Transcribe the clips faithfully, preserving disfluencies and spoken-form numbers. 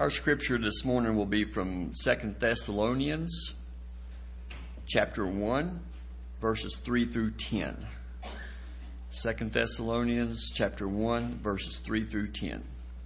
Our scripture this morning will be from Second Thessalonians chapter one, verses three through ten. Second Thessalonians chapter one, verses three through ten.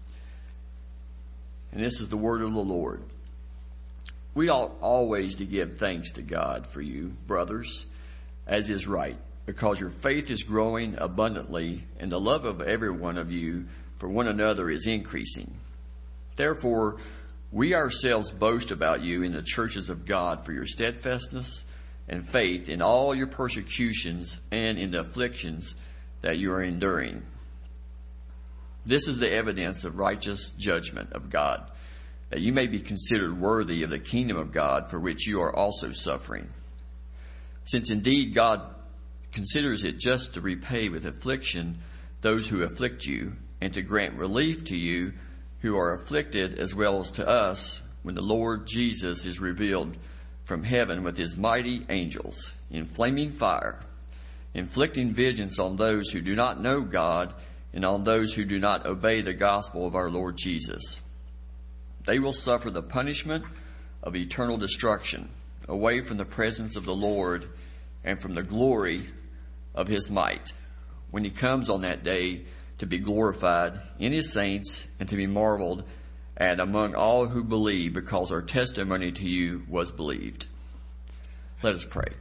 And this is the word of the Lord. We ought always to give thanks to God for you, brothers, as is right, because your faith is growing abundantly, and the love of every one of you for one another is increasing. Therefore, we ourselves boast about you in the churches of God for your steadfastness and faith in all your persecutions and in the afflictions that you are enduring. This is the evidence of righteous judgment of God, that you may be considered worthy of the kingdom of God for which you are also suffering. Since indeed God considers it just to repay with affliction those who afflict you, and to grant relief to you who are afflicted, as well as to us when the Lord Jesus is revealed from heaven with his mighty angels in flaming fire, inflicting vengeance on those who do not know God and on those who do not obey the gospel of our Lord Jesus. They will suffer the punishment of eternal destruction away from the presence of the Lord and from the glory of his might, when he comes on that day to be glorified in his saints and to be marveled at among all who believe, because our testimony to you was believed. Let us pray.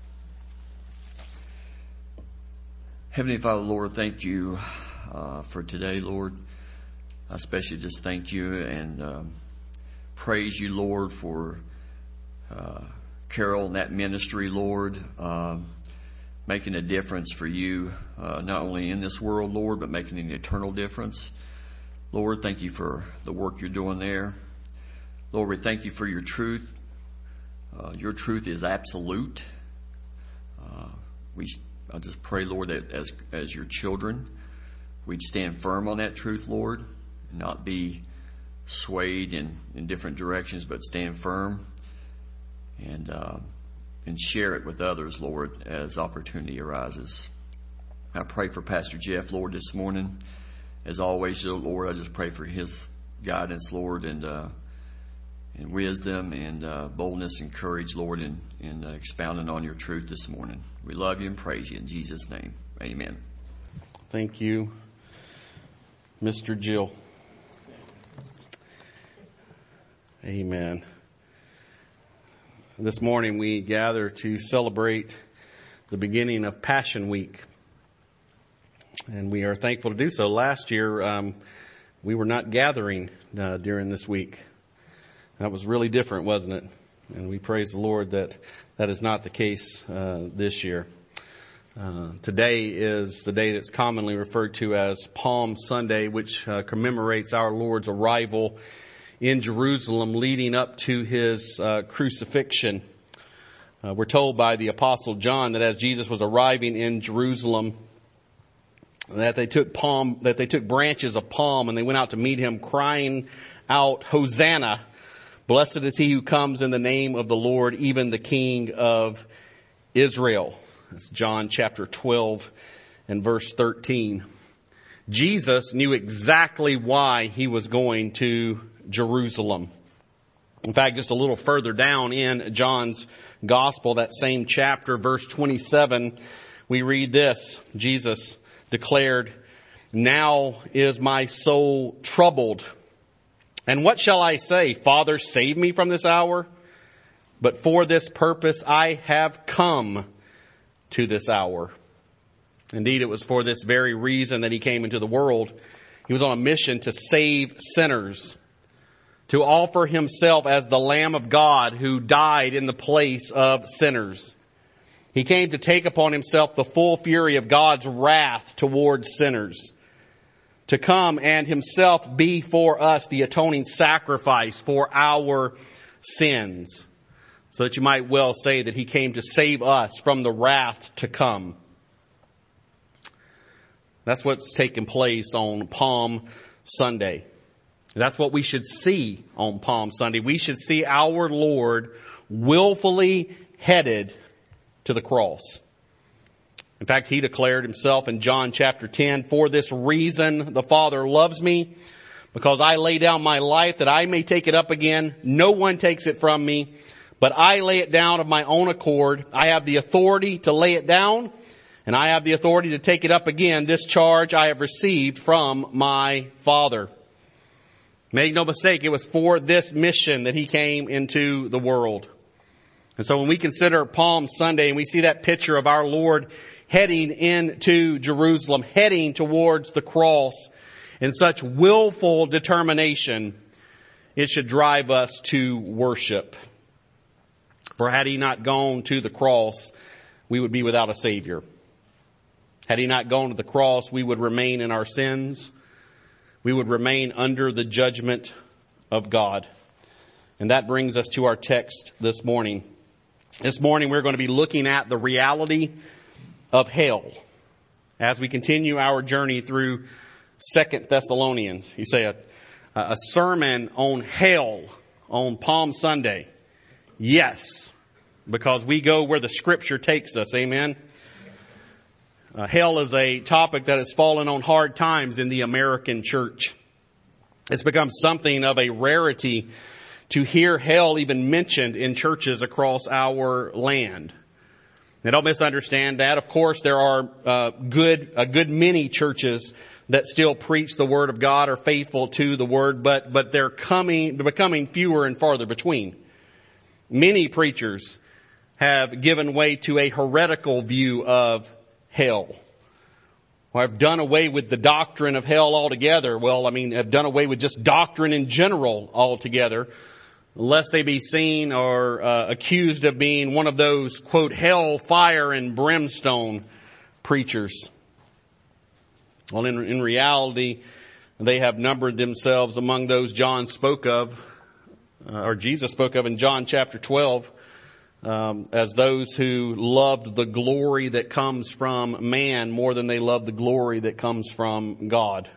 Heavenly Father, Lord, thank you uh, for today, Lord. I especially just thank you and um, praise you, Lord, for uh, Carol and that ministry, Lord, um, making a difference for you, uh, not only in this world, Lord, but making an eternal difference. Lord, thank you for the work you're doing there. Lord, we thank you for your truth. Uh, your truth is absolute. Uh, we, I just pray, Lord, that as, as your children, we'd stand firm on that truth, Lord, and not be swayed in, in different directions, but stand firm and, uh, and share it with others, Lord, as opportunity arises. I pray for Pastor Jeff, Lord, this morning. As always, Lord, I just pray for his guidance, Lord, and uh, and wisdom and uh, boldness and courage, Lord, in, in uh, expounding on your truth this morning. We love you and praise you in Jesus' name. Amen. Thank you, Mister Jill. Amen. This morning we gather to celebrate the beginning of Passion Week. And we are thankful to do so. Last year, um, we were not gathering uh, during this week. That was really different, wasn't it? And we praise the Lord that that is not the case uh, this year. Uh, today is the day that's commonly referred to as Palm Sunday, which uh, commemorates our Lord's arrival in Jerusalem leading up to his uh, crucifixion. Uh, we're told by the Apostle John that as Jesus was arriving in Jerusalem, that they took palm, that they took branches of palm and they went out to meet him, crying out, "Hosanna! Blessed is he who comes in the name of the Lord, even the King of Israel." That's John chapter twelve and verse thirteen. Jesus knew exactly why he was going to Jerusalem. In fact, just a little further down in John's Gospel, that same chapter, verse twenty-seven, we read this. Jesus declared, "Now is my soul troubled. And what shall I say? Father, save me from this hour? But for this purpose I have come to this hour." Indeed, it was for this very reason that he came into the world. He was on a mission to save sinners, to offer himself as the Lamb of God who died in the place of sinners. He came to take upon himself the full fury of God's wrath towards sinners, to come and himself be for us the atoning sacrifice for our sins, so that you might well say that he came to save us from the wrath to come. That's what's taking place on Palm Sunday. That's what we should see on Palm Sunday. We should see our Lord willfully headed to the cross. In fact, he declared himself in John chapter ten, "For this reason the Father loves me, because I lay down my life that I may take it up again. No one takes it from me, but I lay it down of my own accord. I have the authority to lay it down, and I have the authority to take it up again. This charge I have received from my Father. Make no mistake, it was for this mission that he came into the world. And so when we consider Palm Sunday and we see that picture of our Lord heading into Jerusalem, heading towards the cross in such willful determination, it should drive us to worship. For had he not gone to the cross, we would be without a Savior. Had he not gone to the cross, we would remain in our sins. We would remain under the judgment of God. And that brings us to our text this morning. This morning we're going to be looking at the reality of hell as we continue our journey through Second Thessalonians. You say a, a sermon on hell on Palm Sunday. Yes, because we go where the Scripture takes us. Amen. Uh, hell is a topic that has fallen on hard times in the American church. It's become something of a rarity to hear hell even mentioned in churches across our land. Now, don't misunderstand that. Of course, there are uh, good a good many churches that still preach the Word of God, are faithful to the Word, but but they're coming, they're becoming fewer and farther between. Many preachers have given way to a heretical view of hell. Or have done away with the doctrine of hell altogether. Well, I mean, have done away with just doctrine in general altogether, lest they be seen or uh, accused of being one of those, quote, hell, fire, and brimstone preachers. Well, in, in reality, they have numbered themselves among those John spoke of, uh, or Jesus spoke of in John chapter twelve, um, as those who loved the glory that comes from man more than they love the glory that comes from God.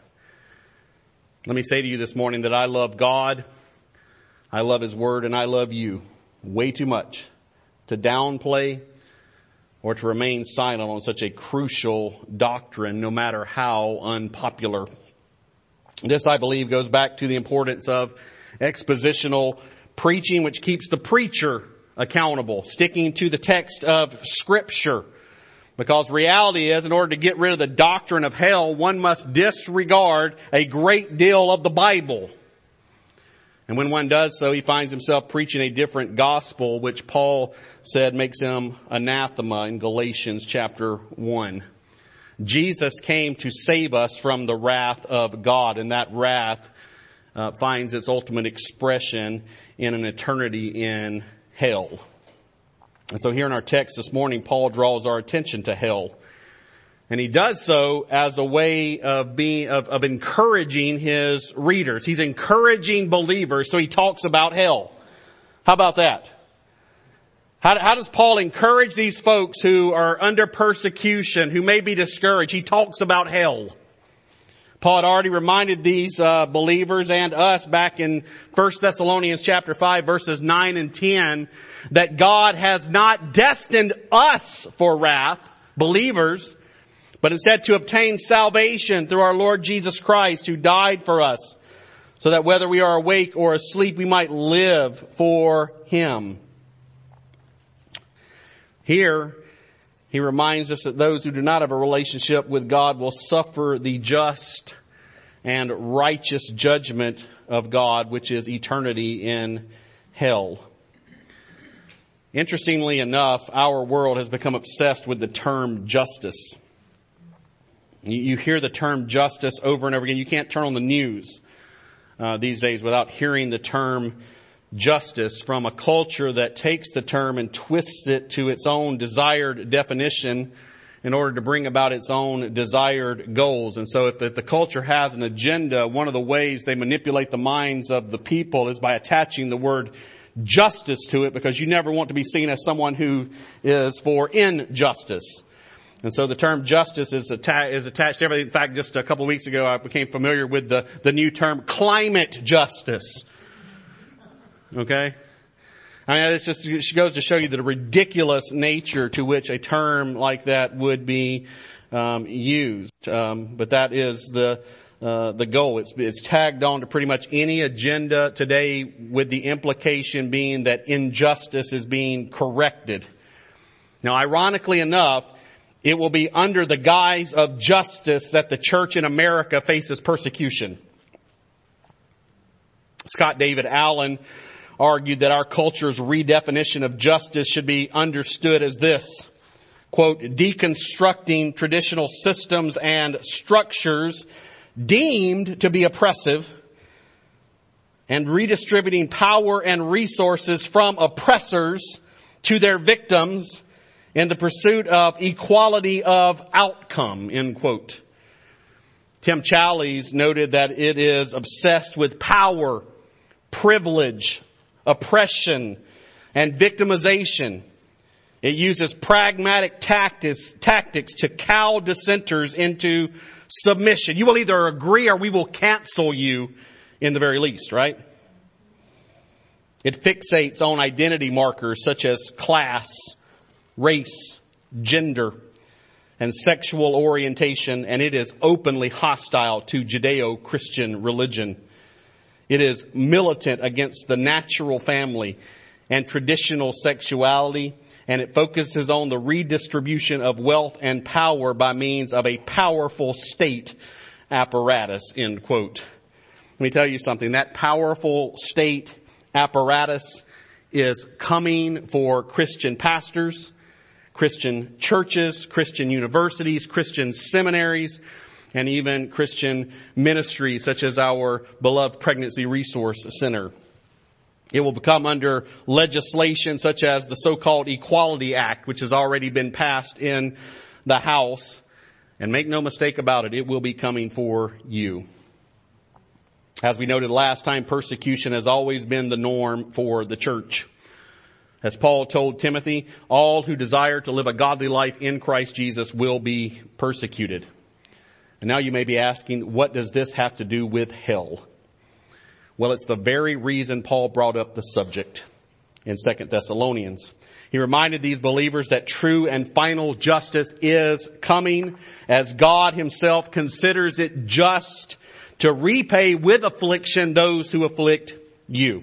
Let me say to you this morning that I love God, I love His Word, and I love you way too much to downplay or to remain silent on such a crucial doctrine, no matter how unpopular. This, I believe, goes back to the importance of expositional preaching, which keeps the preacher accountable, sticking to the text of Scripture. Because reality is, in order to get rid of the doctrine of hell, one must disregard a great deal of the Bible. And when one does so, he finds himself preaching a different gospel, which Paul said makes him anathema in Galatians chapter one. Jesus came to save us from the wrath of God, and that wrath uh, finds its ultimate expression in an eternity in hell. And so here in our text this morning, Paul draws our attention to hell. And he does so as a way of being, of, of encouraging his readers. He's encouraging believers, so he talks about hell. How about that? How, how does Paul encourage these folks who are under persecution, who may be discouraged? He talks about hell. Paul had already reminded these uh, believers and us back in First Thessalonians chapter five, verses nine and ten, that God has not destined us for wrath, believers, but instead to obtain salvation through our Lord Jesus Christ, who died for us, so that whether we are awake or asleep, we might live for Him. Here, he reminds us that those who do not have a relationship with God will suffer the just and righteous judgment of God, which is eternity in hell. Interestingly enough, our world has become obsessed with the term justice. You hear the term justice over and over again. You can't turn on the news uh, these days without hearing the term justice from a culture that takes the term and twists it to its own desired definition in order to bring about its own desired goals. And so if the, the culture has an agenda, one of the ways they manipulate the minds of the people is by attaching the word justice to it, because you never want to be seen as someone who is for injustice. And so the term justice is, atta- is attached to everything. In fact, just a couple of weeks ago, I became familiar with the, the new term climate justice. Okay? I mean, it's just, it goes to show you the ridiculous nature to which a term like that would be um, used. Um, but that is the uh, the goal. It's, it's tagged on to pretty much any agenda today, with the implication being that injustice is being corrected. Now, ironically enough, it will be under the guise of justice that the church in America faces persecution. Scott David Allen argued that our culture's redefinition of justice should be understood as this, quote, deconstructing traditional systems and structures deemed to be oppressive and redistributing power and resources from oppressors to their victims in the pursuit of equality of outcome, end quote. Tim Challies noted that it is obsessed with power, privilege, oppression, and victimization. It uses pragmatic tactics, tactics to cow dissenters into submission. You will either agree or we will cancel you, in the very least, right? It fixates on identity markers such as class, race, gender, and sexual orientation, and it is openly hostile to Judeo-Christian religion. It is militant against the natural family and traditional sexuality, and it focuses on the redistribution of wealth and power by means of a powerful state apparatus, end quote. Let me tell you something. That powerful state apparatus is coming for Christian pastors, Christian churches, Christian universities, Christian seminaries, and even Christian ministries such as our beloved Pregnancy Resource Center. It will become under legislation such as the so-called Equality Act, which has already been passed in the House. And make no mistake about it, it will be coming for you. As we noted last time, persecution has always been the norm for the church. As Paul told Timothy, all who desire to live a godly life in Christ Jesus will be persecuted. And now you may be asking, what does this have to do with hell? Well, it's the very reason Paul brought up the subject in Second Thessalonians. He reminded these believers that true and final justice is coming, as God himself considers it just to repay with affliction those who afflict you.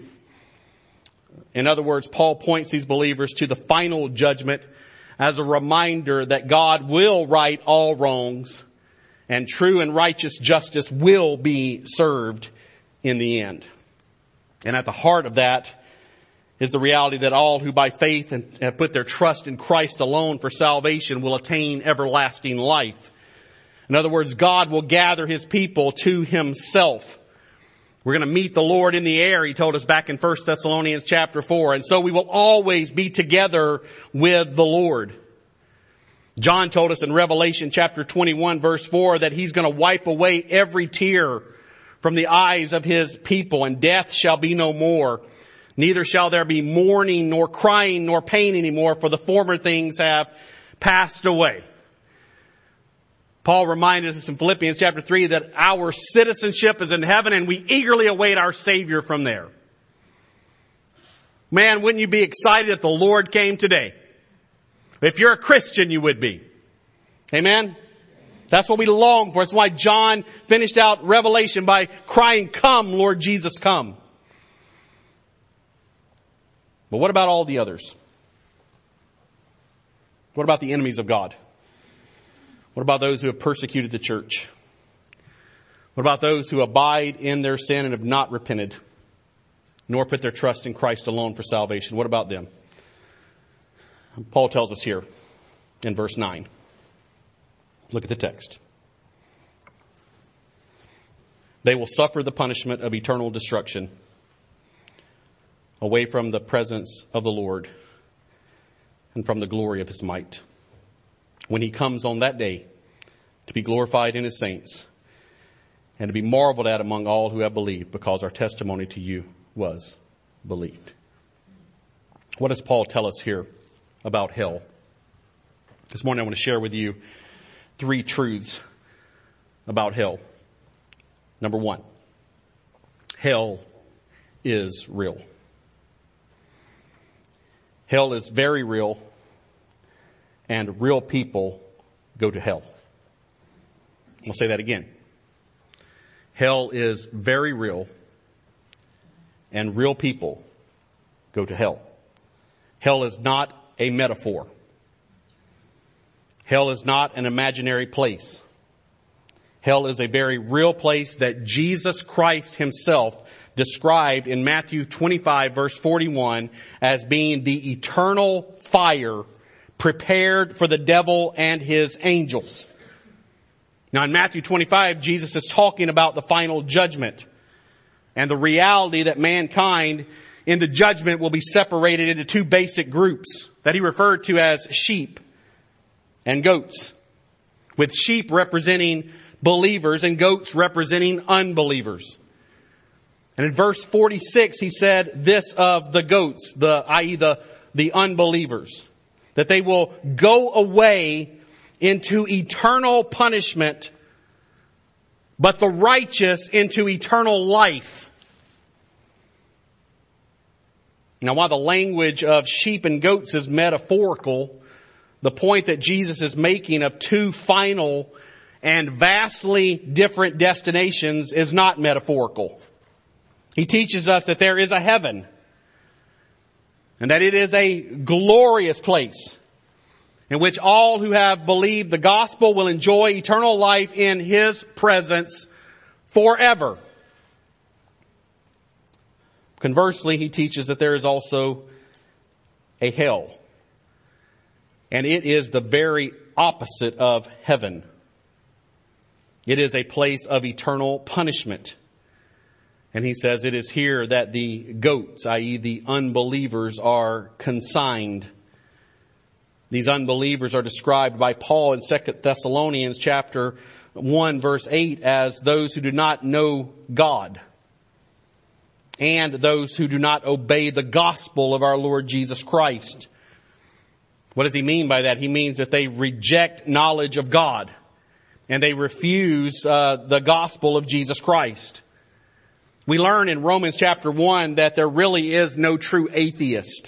In other words, Paul points these believers to the final judgment as a reminder that God will right all wrongs and true and righteous justice will be served in the end. And at the heart of that is the reality that all who by faith and have put their trust in Christ alone for salvation will attain everlasting life. In other words, God will gather his people to himself. We're going to meet the Lord in the air, he told us back in First Thessalonians chapter four. And so we will always be together with the Lord. John told us in Revelation chapter twenty-one verse four that he's going to wipe away every tear from the eyes of his people, and death shall be no more. Neither shall there be mourning, nor crying, nor pain anymore, for the former things have passed away. Paul reminded us in Philippians chapter three that our citizenship is in heaven and we eagerly await our Savior from there. Man, wouldn't you be excited if the Lord came today? If you're a Christian, you would be. Amen? That's what we long for. That's why John finished out Revelation by crying, "Come, Lord Jesus, come." But what about all the others? What about the enemies of God? What about those who have persecuted the church? What about those who abide in their sin and have not repented, nor put their trust in Christ alone for salvation? What about them? Paul tells us here in verse nine. Look at the text. They will suffer the punishment of eternal destruction away from the presence of the Lord and from the glory of his might, when he comes on that day to be glorified in his saints and to be marveled at among all who have believed, because our testimony to you was believed. What does Paul tell us here about hell? This morning I want to share with you three truths about hell. Number one, hell is real. Hell is very real, and real people go to hell. I'll say that again. Hell is very real, and real people go to hell. Hell is not a metaphor. Hell is not an imaginary place. Hell is a very real place that Jesus Christ himself described in Matthew twenty-five verse forty-one as being the eternal fire prepared for the devil and his angels. Now in Matthew twenty-five, Jesus is talking about the final judgment and the reality that mankind in the judgment will be separated into two basic groups that he referred to as sheep and goats, with sheep representing believers and goats representing unbelievers. And in verse forty-six, he said this of the goats, the, that is the, the unbelievers, that they will go away into eternal punishment, but the righteous into eternal life. Now, while the language of sheep and goats is metaphorical, the point that Jesus is making of two final and vastly different destinations is not metaphorical. He teaches us that there is a heaven and that it is a glorious place in which all who have believed the gospel will enjoy eternal life in His presence forever. Conversely, he teaches that there is also a hell. And it is the very opposite of heaven. It is a place of eternal punishment. And he says it is here that the goats, that is the unbelievers, are consigned. These unbelievers are described by Paul in Second Thessalonians chapter one verse eight as those who do not know God and those who do not obey the gospel of our Lord Jesus Christ. What does he mean by that? He means that they reject knowledge of God and they refuse uh, the gospel of Jesus Christ. We learn in Romans chapter one that there really is no true atheist.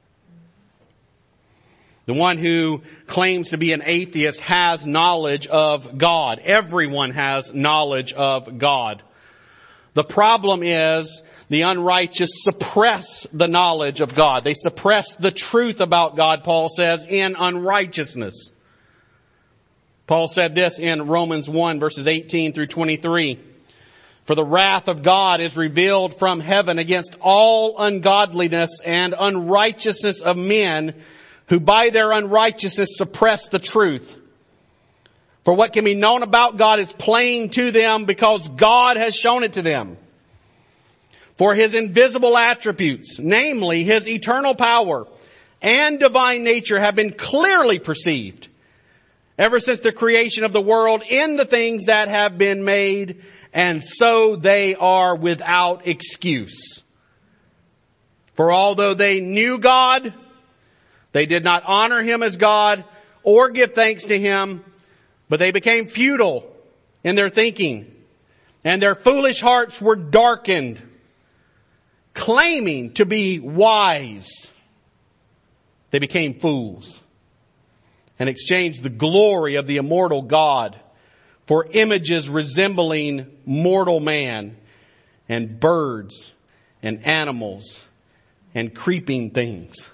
The one who claims to be an atheist has knowledge of God. Everyone has knowledge of God. The problem is the unrighteous suppress the knowledge of God. They suppress the truth about God, Paul says, in unrighteousness. Paul said this in Romans one verses eighteen through twenty-three. For the wrath of God is revealed from heaven against all ungodliness and unrighteousness of men who by their unrighteousness suppress the truth. For what can be known about God is plain to them because God has shown it to them. For His invisible attributes, namely His eternal power and divine nature, have been clearly perceived ever since the creation of the world in the things that have been made, and so they are without excuse. For although they knew God, they did not honor Him as God or give thanks to Him, but they became futile in their thinking, and their foolish hearts were darkened. Claiming to be wise, they became fools and exchanged the glory of the immortal God for images resembling mortal man and birds and animals and creeping things.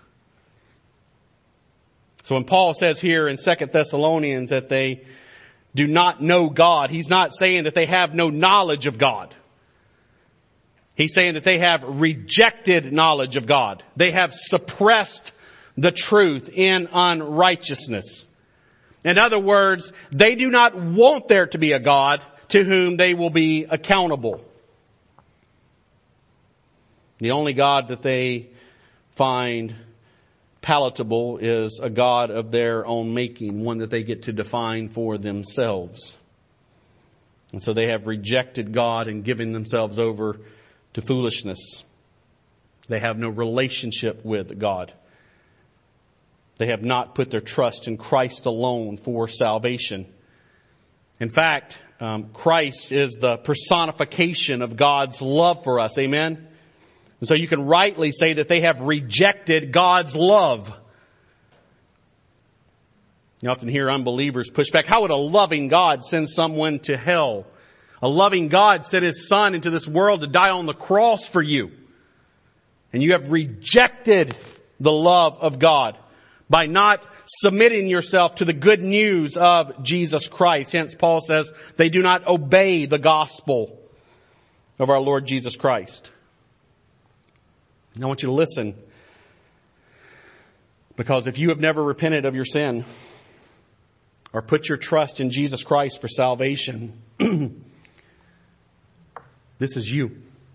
So when Paul says here in Second Thessalonians that they do not know God, he's not saying that they have no knowledge of God. He's saying that they have rejected knowledge of God. They have suppressed the truth in unrighteousness. In other words, they do not want there to be a God to whom they will be accountable. The only God that they find palatable is a God of their own making, one that they get to define for themselves. And so they have rejected God and given themselves over to foolishness. They have no relationship with God. They have not put their trust in Christ alone for salvation. In fact, um, Christ is the personification of God's love for us. Amen? And so you can rightly say that they have rejected God's love. You often hear unbelievers push back. How would a loving God send someone to hell? A loving God sent His Son into this world to die on the cross for you. And you have rejected the love of God by not submitting yourself to the good news of Jesus Christ. Hence, Paul says they do not obey the gospel of our Lord Jesus Christ. I want you to listen, because if you have never repented of your sin or put your trust in Jesus Christ for salvation, this is you.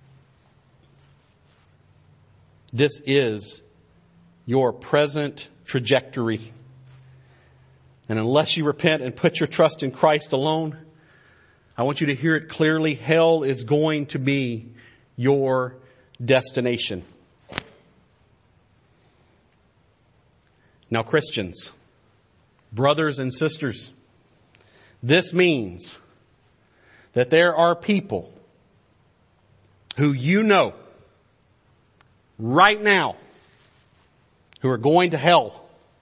This is your present trajectory. And unless you repent and put your trust in Christ alone, I want you to hear it clearly. Hell is going to be your destination. Now, Christians, brothers and sisters, this means that there are people who you know right now who are going to hell.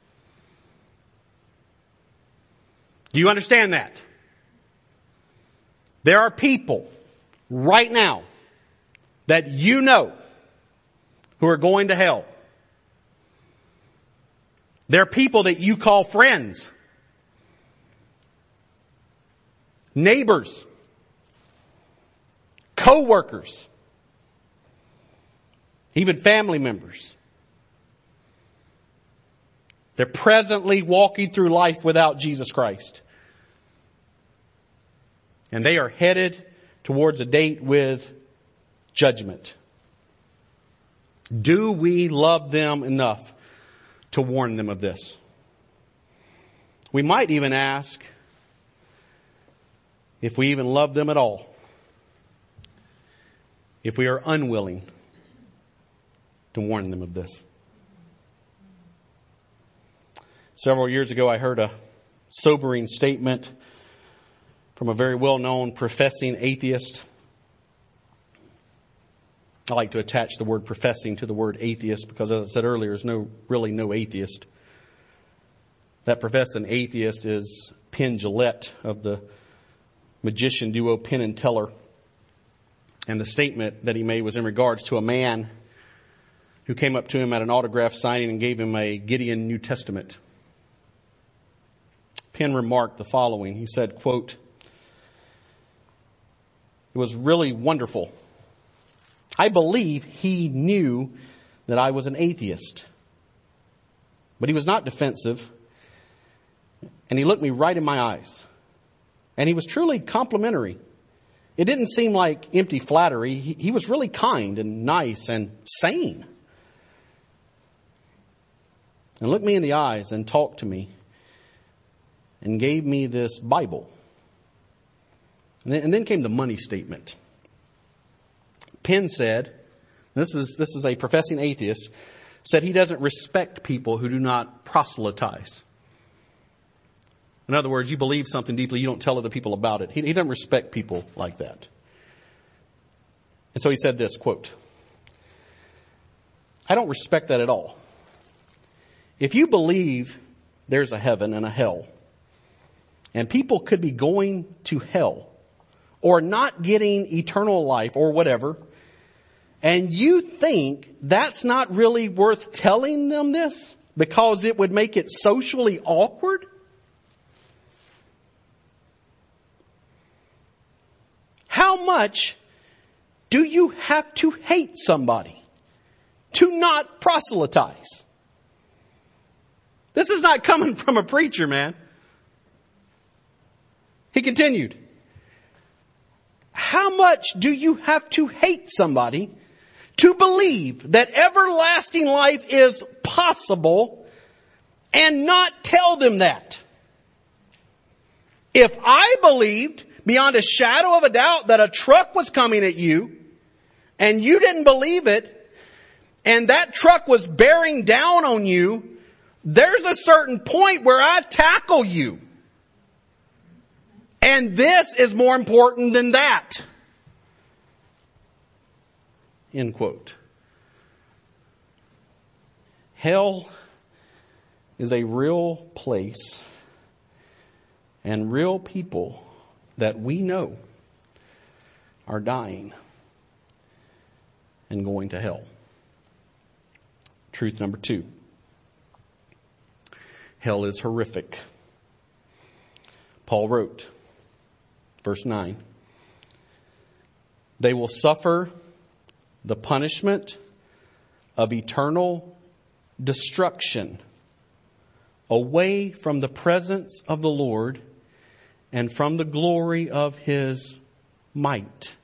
Do you understand that? There are people right now that you know who are going to hell. There are people that you call friends, neighbors, co-workers, even family members. They're presently walking through life without Jesus Christ. And they are headed towards a date with judgment. Do we love them enough to warn them of this? We might even ask if we even love them at all, if we are unwilling to warn them of this. Several years ago, I heard a sobering statement from a very well-known professing atheist. I like to attach the word professing to the word atheist because, as I said earlier, there's no, really no atheist. That professing atheist is Penn Jillette of the magician duo Penn and Teller. And the statement that he made was in regards to a man who came up to him at an autograph signing and gave him a Gideon New Testament. Penn remarked the following. He said, quote, "It was really wonderful. I believe he knew that I was an atheist. But he was not defensive. And he looked me right in my eyes. And he was truly complimentary. It didn't seem like empty flattery. He, he was really kind and nice and sane. And looked me in the eyes and talked to me and gave me this Bible." And then, and then came the money statement. Penn said, this is, this is a professing atheist, said he doesn't respect people who do not proselytize. In other words, you believe something deeply, you don't tell other people about it. He, he doesn't respect people like that. And so he said this, quote, "I don't respect that at all. If you believe there's a heaven and a hell, and people could be going to hell or not getting eternal life or whatever, and you think that's not really worth telling them this because it would make it socially awkward? How much do you have to hate somebody to not proselytize?" This is not coming from a preacher, man. He continued, "How much do you have to hate somebody to believe that everlasting life is possible and not tell them that? If I believed beyond a shadow of a doubt that a truck was coming at you and you didn't believe it and that truck was bearing down on you, there's a certain point where I tackle you. And this is more important than that." End quote. Hell is a real place and real people that we know are dying and going to hell. Truth number two. Hell is horrific. Paul wrote, verse nine, they will suffer the punishment of eternal destruction away from the presence of the Lord and from the glory of His might.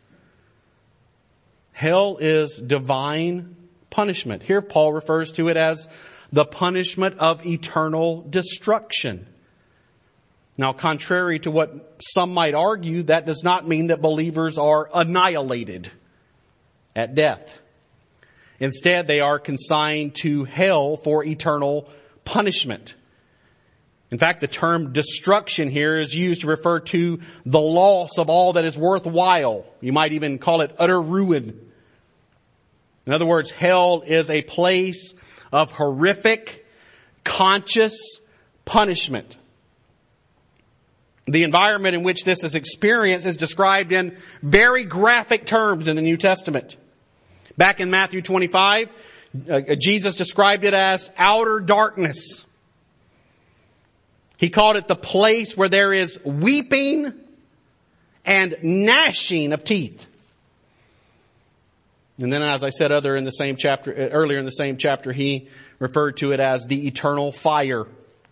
Hell is divine punishment. Here Paul refers to it as the punishment of eternal destruction. Now, contrary to what some might argue, that does not mean that believers are annihilated at death. Instead, they are consigned to hell for eternal punishment. In fact, the term destruction here is used to refer to the loss of all that is worthwhile. You might even call it utter ruin. In other words, hell is a place of horrific, conscious punishment. The environment in which this is experienced is described in very graphic terms in the New Testament. Back in Matthew twenty-five, uh, Jesus described it as outer darkness. He called it the place where there is weeping and gnashing of teeth. And then, as I said other in the same chapter, earlier in the same chapter, he referred to it as the eternal fire.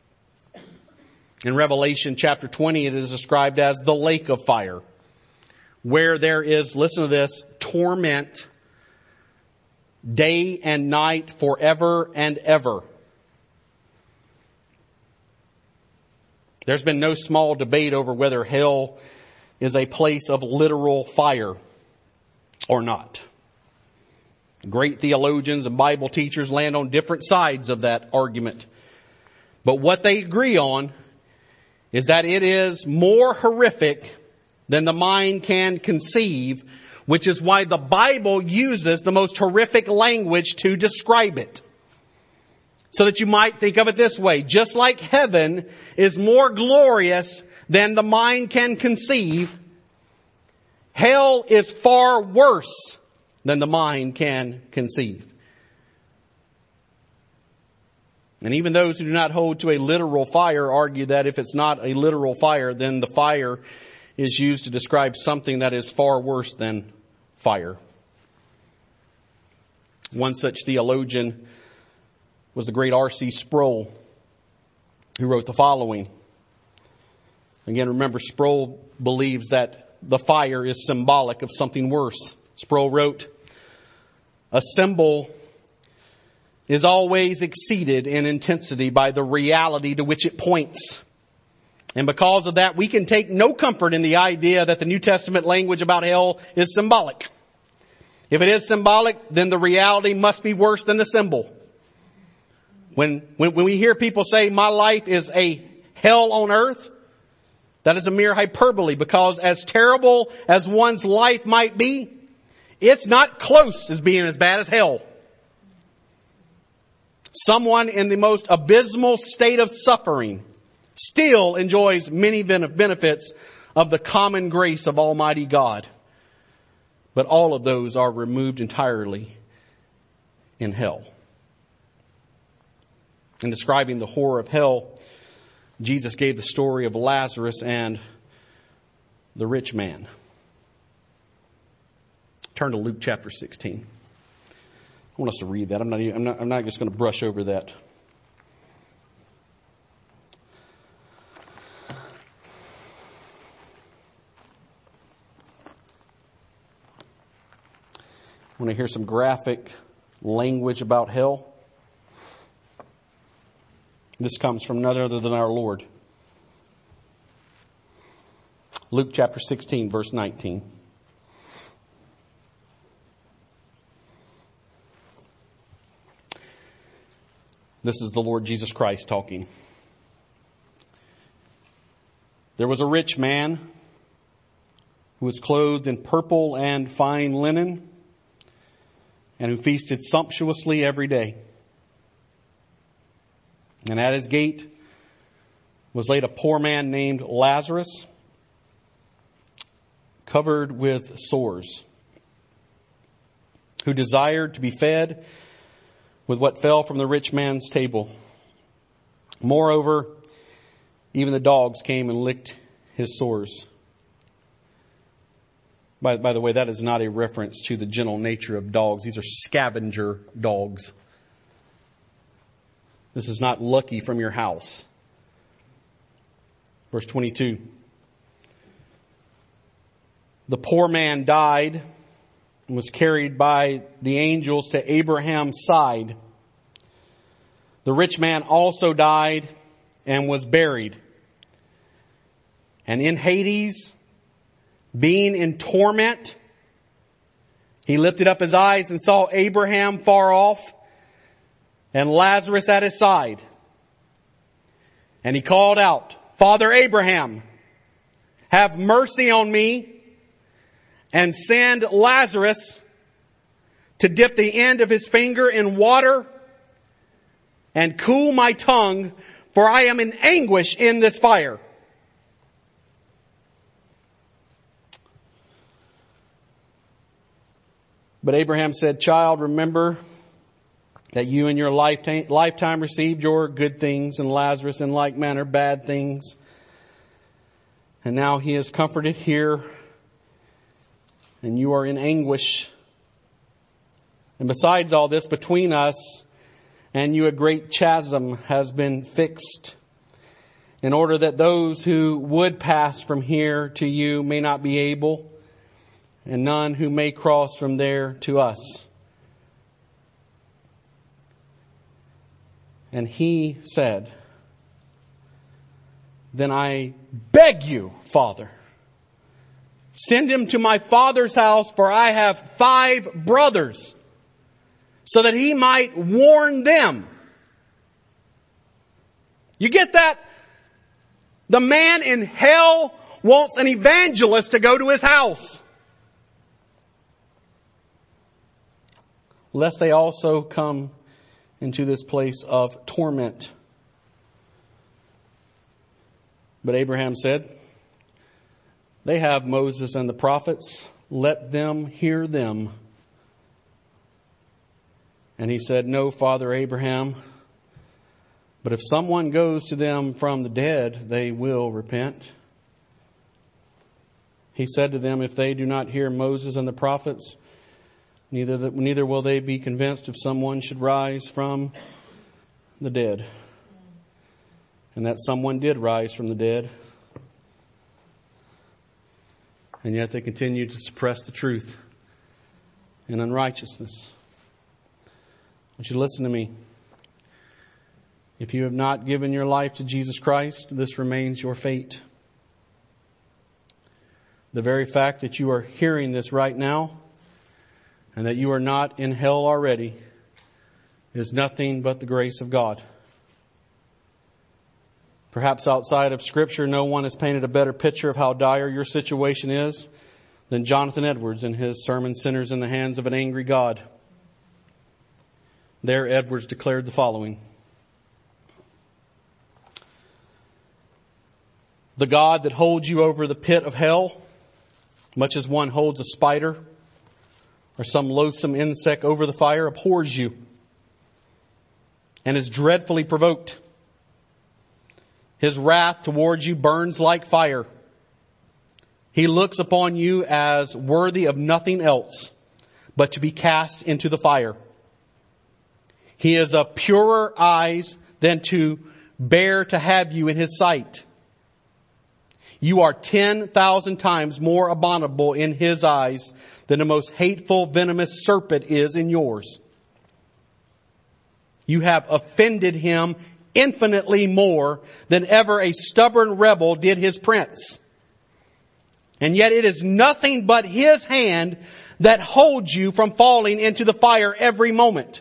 In Revelation chapter twenty, it is described as the lake of fire, where there is, listen to this, torment day and night forever and ever. There's been no small debate over whether hell is a place of literal fire or not. Great theologians and Bible teachers land on different sides of that argument. But what they agree on is that it is more horrific than the mind can conceive, which is why the Bible uses the most horrific language to describe it. So that you might think of it this way. Just like heaven is more glorious than the mind can conceive, hell is far worse than the mind can conceive. And even those who do not hold to a literal fire argue that if it's not a literal fire, then the fire is used to describe something that is far worse than fire. One such theologian was the great R C Sproul, who wrote the following. Again, remember, Sproul believes that the fire is symbolic of something worse. Sproul wrote, a symbol is always exceeded in intensity by the reality to which it points. And because of that, we can take no comfort in the idea that the New Testament language about hell is symbolic. If it is symbolic, then the reality must be worse than the symbol. When, when, when we hear people say, my life is a hell on earth, that is a mere hyperbole, because as terrible as one's life might be, it's not close as being as bad as hell. Someone in the most abysmal state of suffering still enjoys many benefits of the common grace of Almighty God. But all of those are removed entirely in hell. In describing the horror of hell, Jesus gave the story of Lazarus and the rich man. Turn to Luke chapter sixteen. I want us to read that. I'm not, I'm not, I'm not just going to brush over that. I want to hear some graphic language about hell. This comes from none other than our Lord. Luke chapter sixteen, verse nineteen. This is the Lord Jesus Christ talking. There was a rich man who was clothed in purple and fine linen, and who feasted sumptuously every day. And at his gate was laid a poor man named Lazarus, covered with sores, who desired to be fed with what fell from the rich man's table. Moreover, even the dogs came and licked his sores. By, by the way, that is not a reference to the gentle nature of dogs. These are scavenger dogs. This is not Lucky from your house. Verse twenty-two. The poor man died and was carried by the angels to Abraham's side. The rich man also died and was buried. And in Hades, being in torment, he lifted up his eyes and saw Abraham far off and Lazarus at his side. And he called out, Father Abraham, have mercy on me and send Lazarus to dip the end of his finger in water and cool my tongue, for I am in anguish in this fire. But Abraham said, Child, remember that you in your lifetime received your good things, and Lazarus in like manner bad things. And now he is comforted here, and you are in anguish. And besides all this, between us and you a great chasm has been fixed, in order that those who would pass from here to you may not be able, and none who may cross from there to us. And he said, Then I beg you, Father, send him to my father's house, for I have five brothers, so that he might warn them. You get that? The man in hell wants an evangelist to go to his house, lest they also come into this place of torment. But Abraham said, They have Moses and the prophets. Let them hear them. And he said, No, Father Abraham, but if someone goes to them from the dead, they will repent. He said to them, If they do not hear Moses and the prophets, neither, neither will they be convinced if someone should rise from the dead. And that someone did rise from the dead. And yet they continue to suppress the truth in unrighteousness. I want you to listen to me. If you have not given your life to Jesus Christ, this remains your fate. The very fact that you are hearing this right now and that you are not in hell already is nothing but the grace of God. Perhaps outside of Scripture, no one has painted a better picture of how dire your situation is than Jonathan Edwards in his sermon, Sinners in the Hands of an Angry God. There, Edwards declared the following. The God that holds you over the pit of hell, much as one holds a spider or some loathsome insect over the fire, abhors you and is dreadfully provoked. His wrath towards you burns like fire. He looks upon you as worthy of nothing else but to be cast into the fire. He is of purer eyes than to bear to have you in his sight. You are ten thousand times more abominable in his eyes than the most hateful, venomous serpent is in yours. You have offended him infinitely more than ever a stubborn rebel did his prince. And yet it is nothing but his hand that holds you from falling into the fire every moment.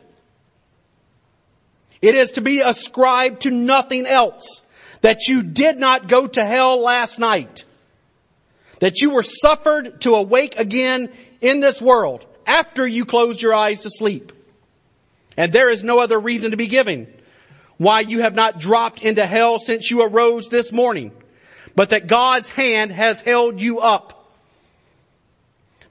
It is to be ascribed to nothing else that you did not go to hell last night. That you were suffered to awake again in this world after you closed your eyes to sleep. And there is no other reason to be given why you have not dropped into hell since you arose this morning, but that God's hand has held you up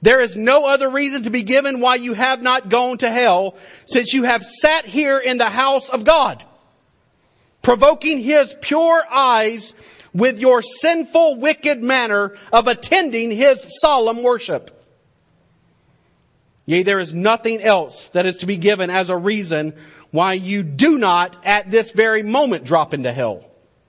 There is no other reason to be given why you have not gone to hell, since you have sat here in the house of God, provoking His pure eyes with your sinful, wicked manner of attending His solemn worship. Yea, there is nothing else that is to be given as a reason why you do not at this very moment drop into hell.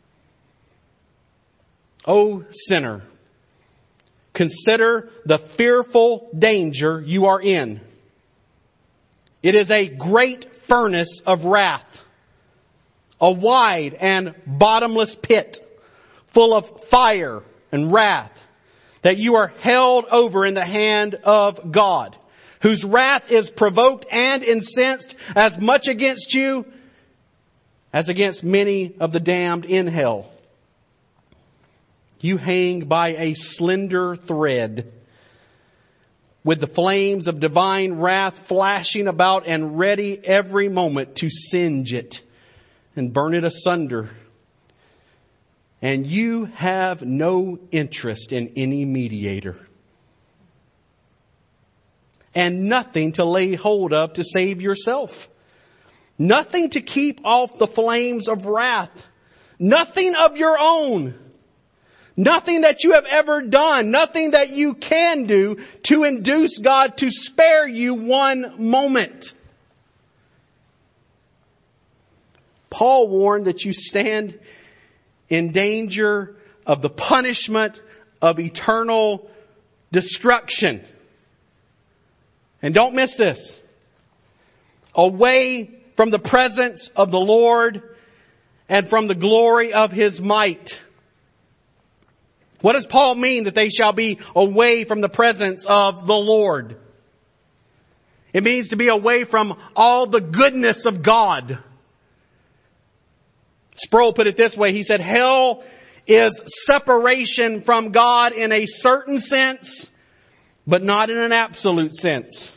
O sinner, consider the fearful danger you are in. It is a great furnace of wrath, a wide and bottomless pit full of fire and wrath that you are held over in the hand of God, whose wrath is provoked and incensed as much against you as against many of the damned in hell. You hang by a slender thread, with the flames of divine wrath flashing about and ready every moment to singe it and burn it asunder. And you have no interest in any mediator, and nothing to lay hold of to save yourself. Nothing to keep off the flames of wrath. Nothing of your own. Nothing that you have ever done. Nothing that you can do to induce God to spare you one moment. Paul warned that you stand in danger of the punishment of eternal destruction. And don't miss this. Away from the presence of the Lord and from the glory of His might. What does Paul mean that they shall be away from the presence of the Lord? It means to be away from all the goodness of God. Sproul put it this way. He said, hell is separation from God in a certain sense, but not in an absolute sense.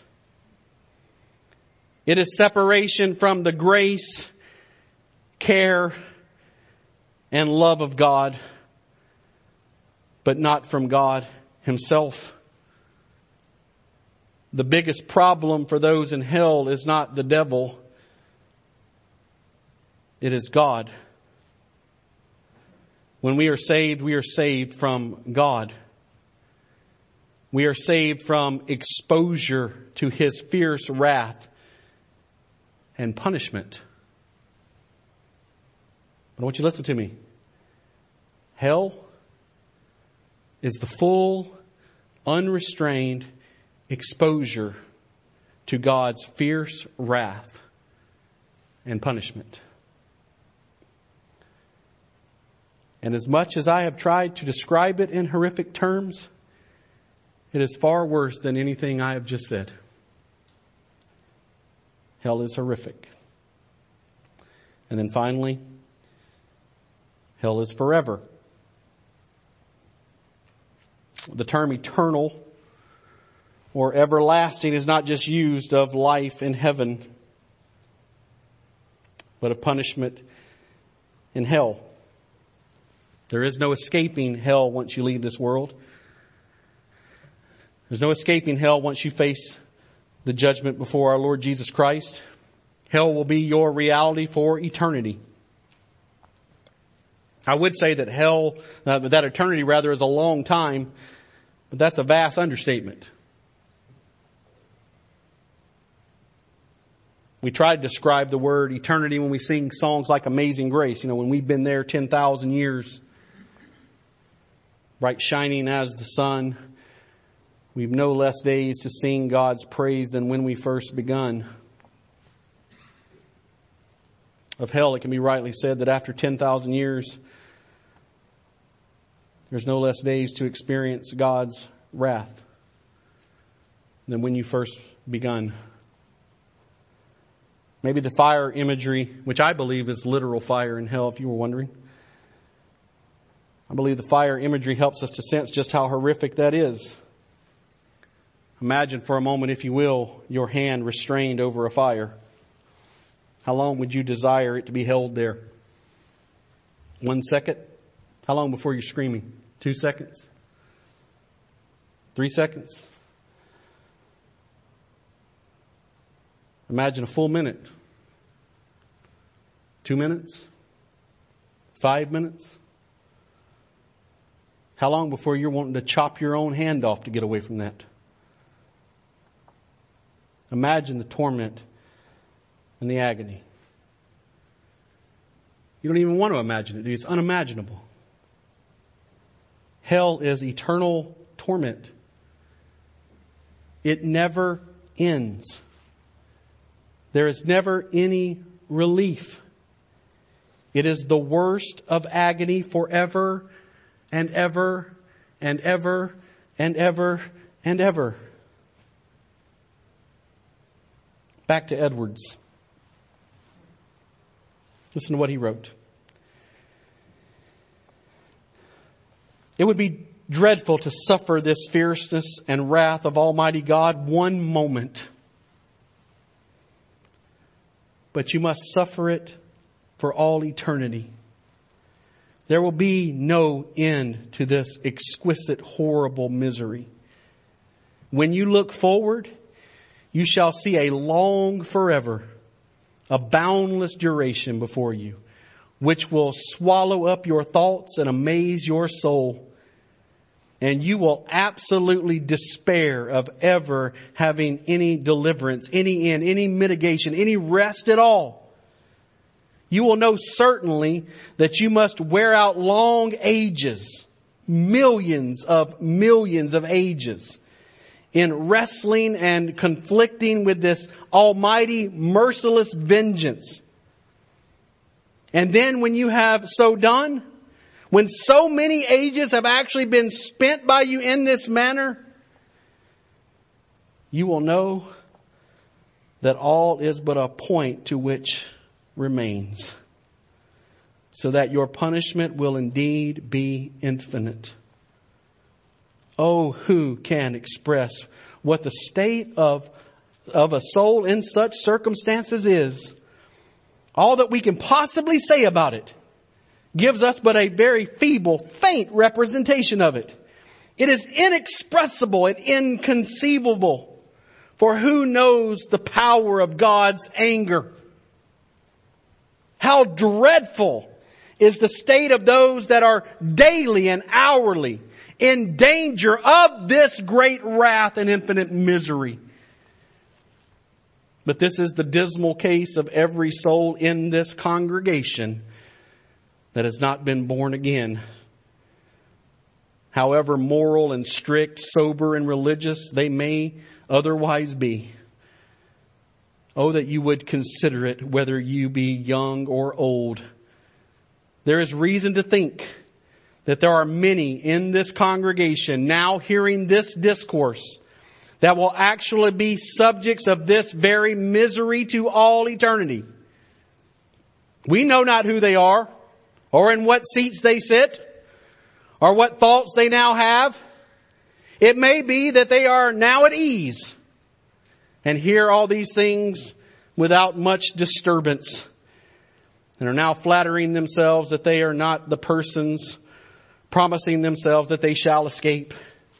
It is separation from the grace, care, and love of God, but not from God Himself. The biggest problem for those in hell is not the devil. It is God. When we are saved, we are saved from God. We are saved from exposure to His fierce wrath and punishment. But I want you to listen to me. Hell is the full, unrestrained exposure to God's fierce wrath and punishment. And as much as I have tried to describe it in horrific terms, it is far worse than anything I have just said. Hell is horrific. And then finally, hell is forever. The term eternal or everlasting is not just used of life in heaven, but of punishment in hell. There is no escaping hell once you leave this world. There's no escaping hell once you face the judgment before our Lord Jesus Christ. Hell will be your reality for eternity. I would say that hell, uh, that eternity rather, is a long time, but that's a vast understatement. We try to describe the word eternity when we sing songs like Amazing Grace. You know, when we've been there ten thousand years, bright shining as the sun, we've no less days to sing God's praise than when we first begun. Of hell, it can be rightly said that after ten thousand years, there's no less days to experience God's wrath than when you first begun. Maybe the fire imagery, which I believe is literal fire in hell, if you were wondering. I believe the fire imagery helps us to sense just how horrific that is. Imagine for a moment, if you will, your hand restrained over a fire. How long would you desire it to be held there? One second? How long before you're screaming? Two seconds? Three seconds? Imagine a full minute. Two minutes? Five minutes? How long before you're wanting to chop your own hand off to get away from that? Imagine the torment and the agony. You don't even want to imagine it, do you? It's unimaginable. Hell is eternal torment. It never ends. There is never any relief. It is the worst of agony forever and ever and ever and ever and ever. Back to Edwards. Listen to what he wrote. It would be dreadful to suffer this fierceness and wrath of Almighty God one moment. But you must suffer it for all eternity. There will be no end to this exquisite, horrible misery. When you look forward, you shall see a long forever, a boundless duration before you, which will swallow up your thoughts and amaze your soul. And you will absolutely despair of ever having any deliverance, any end, any mitigation, any rest at all. You will know certainly that you must wear out long ages, millions of millions of ages, in wrestling and conflicting with this almighty, merciless vengeance. And then when you have so done, when so many ages have actually been spent by you in this manner, you will know that all is but a point to which remains, so that your punishment will indeed be infinite. Oh, who can express what the state of, of a soul in such circumstances is? All that we can possibly say about it gives us but a very feeble, faint representation of it. It is inexpressible and inconceivable. For who knows the power of God's anger? How dreadful is the state of those that are daily and hourly in danger of this great wrath and infinite misery. But this is the dismal case of every soul in this congregation that has not been born again. However moral and strict, sober and religious they may otherwise be. Oh, that you would consider it, whether you be young or old. There is reason to think that there are many in this congregation now hearing this discourse that will actually be subjects of this very misery to all eternity. We know not who they are, or in what seats they sit, or what thoughts they now have. It may be that they are now at ease and hear all these things without much disturbance, and are now flattering themselves that they are not the persons promising themselves that they shall escape.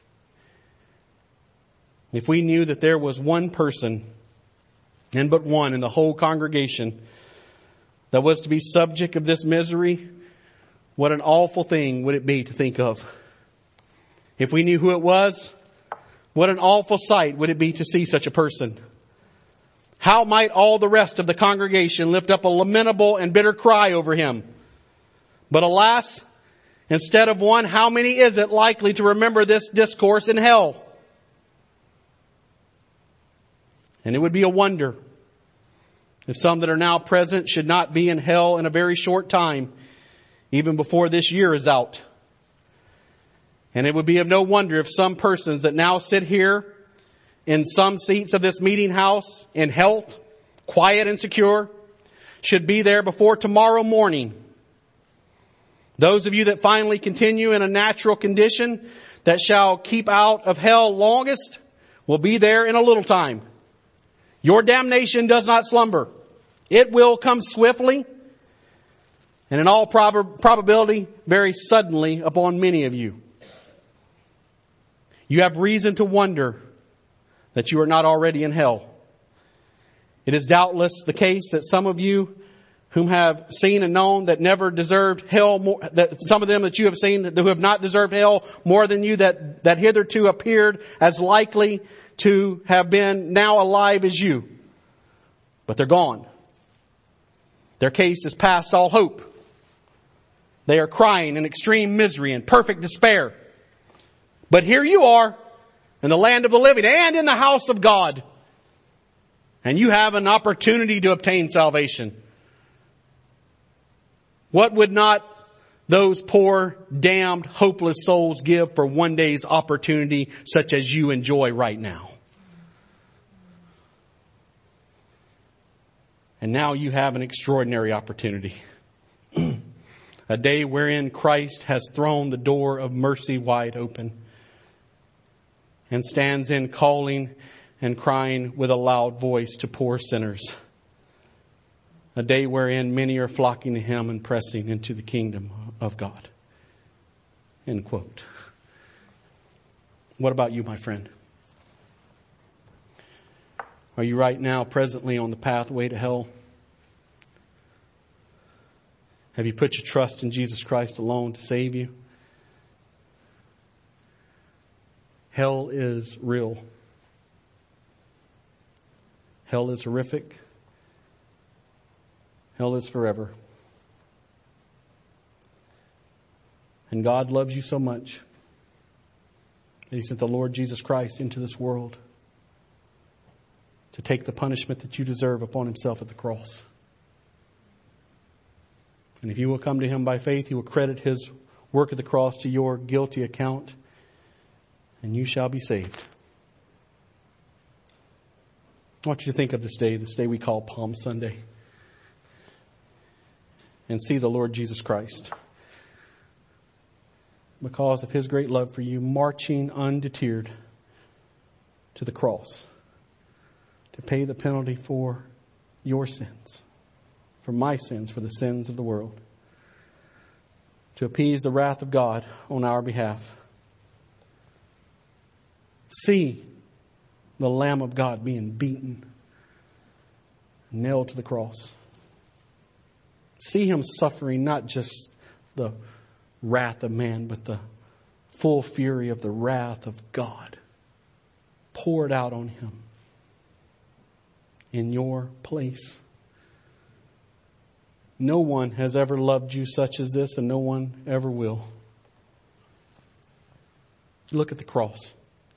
If we knew that there was one person, and but one in the whole congregation, that was to be subject of this misery, what an awful thing would it be to think of. If we knew who it was, what an awful sight would it be to see such a person. How might all the rest of the congregation lift up a lamentable and bitter cry over him? But alas, instead of one, how many is it likely to remember this discourse in hell? And it would be a wonder if some that are now present should not be in hell in a very short time, even before this year is out. And it would be of no wonder if some persons that now sit here in some seats of this meeting house in health, quiet and secure, should be there before tomorrow morning. Those of you that finally continue in a natural condition that shall keep out of hell longest will be there in a little time. Your damnation does not slumber. It will come swiftly, and in all prob- probability, very suddenly upon many of you. You have reason to wonder that you are not already in hell. It is doubtless the case that some of you whom have seen and known that never deserved hell more, that some of them that you have seen who have not deserved hell more than you, that, that hitherto appeared as likely to have been now alive as you. But they're gone. Their case is past all hope. They are crying in extreme misery and perfect despair. But here you are in the land of the living and in the house of God. And you have an opportunity to obtain salvation. What would not those poor, damned, hopeless souls give for one day's opportunity such as you enjoy right now? And now you have an extraordinary opportunity. A day wherein Christ has thrown the door of mercy wide open and stands in calling and crying with a loud voice to poor sinners. A day wherein many are flocking to Him and pressing into the kingdom of God. End quote. What about you, my friend? Are you right now presently on the pathway to hell? Have you put your trust in Jesus Christ alone to save you? Hell is real. Hell is horrific. Hell is forever. And God loves you so much that He sent the Lord Jesus Christ into this world to take the punishment that you deserve upon Himself at the cross. And if you will come to Him by faith, He will credit His work at the cross to your guilty account, and you shall be saved. I want you to think of this day, this day we call Palm Sunday, and see the Lord Jesus Christ, because of His great love for you, marching undeterred to the cross to pay the penalty for your sins, for my sins, for the sins of the world, to appease the wrath of God on our behalf. See the Lamb of God being beaten, nailed to the cross. See Him suffering not just the wrath of man, but the full fury of the wrath of God poured out on Him in your place. No one has ever loved you such as this, and no one ever will. Look at the cross,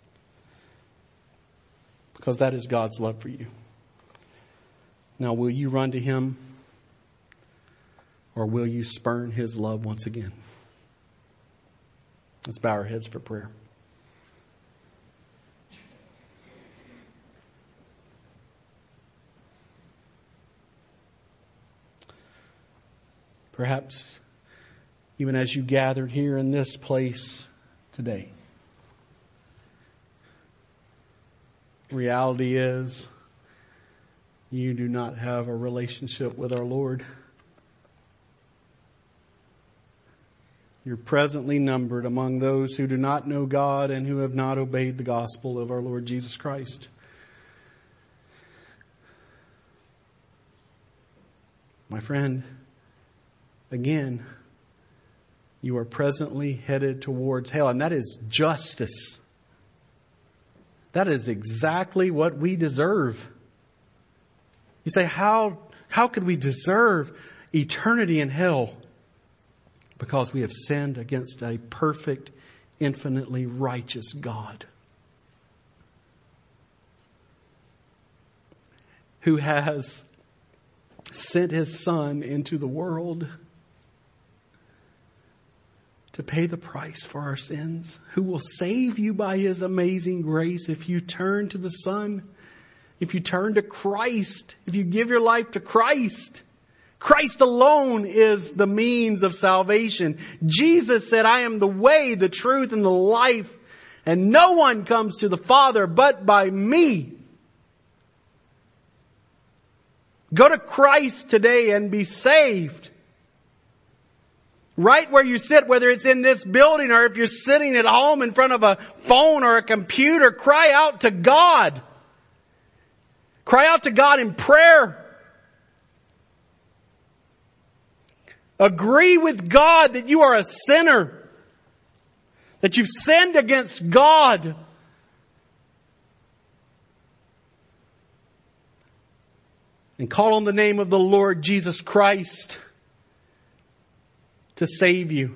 because that is God's love for you. Now, will you run to Him, or will you spurn His love once again? Let's bow our heads for prayer. Perhaps even as you gathered here in this place today, reality is you do not have a relationship with our Lord. You're presently numbered among those who do not know God and who have not obeyed the gospel of our Lord Jesus Christ. My friend, again, you are presently headed towards hell, and that is justice. That is exactly what we deserve. You say, how, how could we deserve eternity in hell? Because we have sinned against a perfect, infinitely righteous God, who has sent His Son into the world to pay the price for our sins, who will save you by His amazing grace if you turn to the Son, if you turn to Christ, if you give your life to Christ. Christ alone is the means of salvation. Jesus said, I am the way, the truth, and the life, and no one comes to the Father but by me. Go to Christ today and be saved. Right where you sit, whether it's in this building or if you're sitting at home in front of a phone or a computer, cry out to God. Cry out to God in prayer. Agree with God that you are a sinner, that you've sinned against God. And call on the name of the Lord Jesus Christ to save you.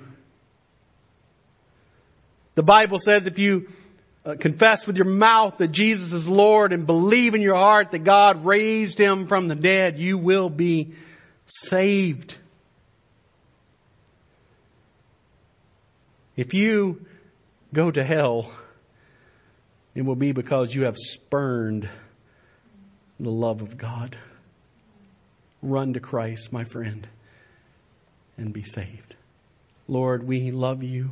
The Bible says if you uh, confess with your mouth that Jesus is Lord and believe in your heart that God raised Him from the dead, you will be saved. If you go to hell, it will be because you have spurned the love of God. Run to Christ, my friend, and be saved. Lord, we love you.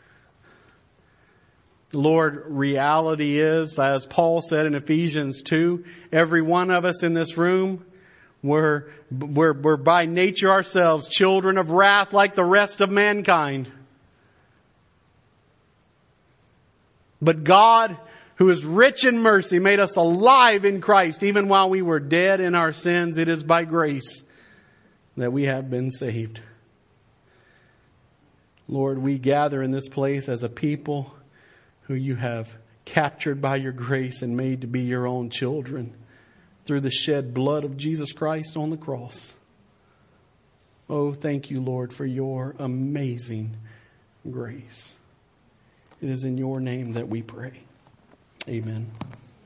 Lord, reality is, as Paul said in Ephesians two, every one of us in this room, we're, we're, we're by nature ourselves children of wrath like the rest of mankind. But God, who is rich in mercy, made us alive in Christ even while we were dead in our sins. It is by grace that we have been saved. Lord, we gather in this place as a people who you have captured by your grace and made to be your own children through the shed blood of Jesus Christ on the cross. Oh, thank you, Lord, for your amazing grace. It is in your name that we pray. Amen.